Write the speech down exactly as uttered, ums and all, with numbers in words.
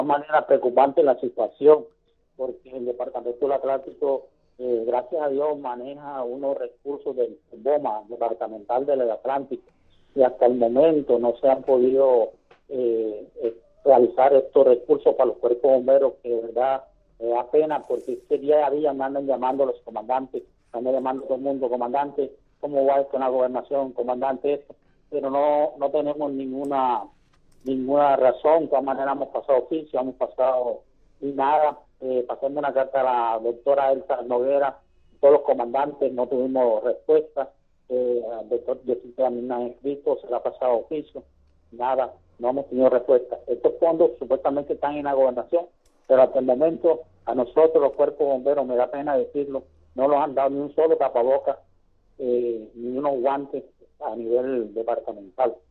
manera preocupante la situación, porque el Departamento del Atlántico, eh, gracias a Dios, maneja unos recursos del BOMA, Departamental del Atlántico, y hasta el momento no se han podido eh, eh, realizar estos recursos para los cuerpos bomberos, que de verdad me da pena, porque este día a día me andan llamando los comandantes, me andan llamando todo el mundo, comandante, ¿cómo va esto en la gobernación? Comandante, esto, pero no, no tenemos ninguna ninguna razón. De todas maneras hemos pasado oficio, hemos pasado y nada, eh, pasando una carta a la doctora Elsa Noguera, todos los comandantes, no tuvimos respuesta, eh, al doctor Jessica también ha escrito, se le ha pasado oficio, nada, no hemos tenido respuesta. Estos fondos supuestamente están en la gobernación, pero hasta el momento a nosotros los cuerpos bomberos, me da pena decirlo, no nos han dado ni un solo tapabocas, eh, ni unos guantes a nivel departamental.